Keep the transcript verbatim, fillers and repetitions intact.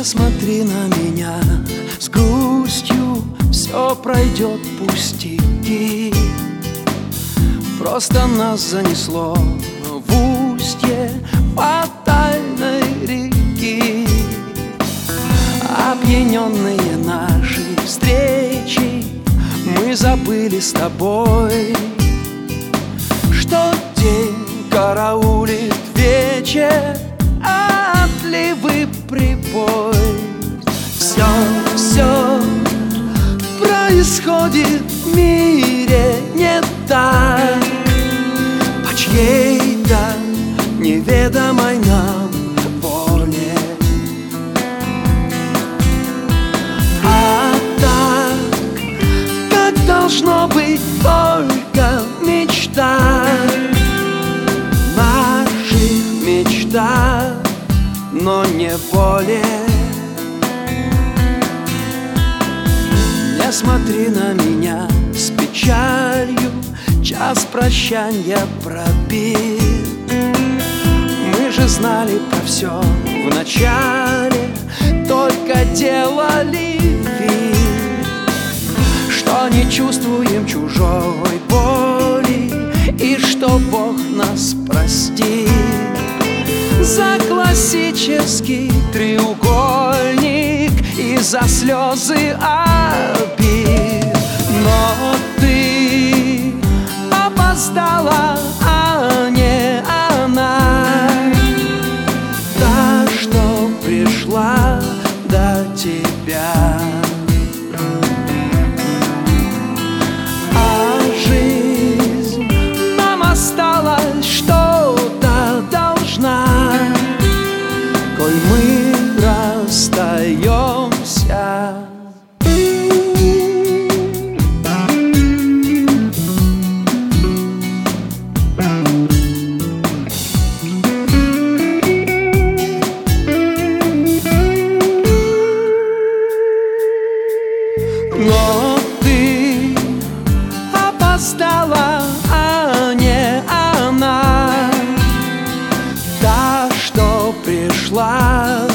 Не смотри на меня с грустью, все пройдет, пустяки. Просто нас занесло в устье фатальной реки. Опьяненные нашей встречи, мы забыли с тобой, что день караулит вечер, отливы прибой. Все, все происходит в мире не так, по чьей-то неведомой нам воле. А так, как должно быть только в мечтах, наших мечтах, но не более. Не смотри на меня с печалью, час прощанья пробит. Мы же знали про все в начале, только делали вид, что не чувствуем чужой боли и что Бог нас простит за классический треугольник и за слезы обид. Но ты опоздала, а не она, та, что пришла до тебя. А жизнь нам осталась, что-то должна, коль мы расстаемся. Но ты опоздала, а не она, та, что пришла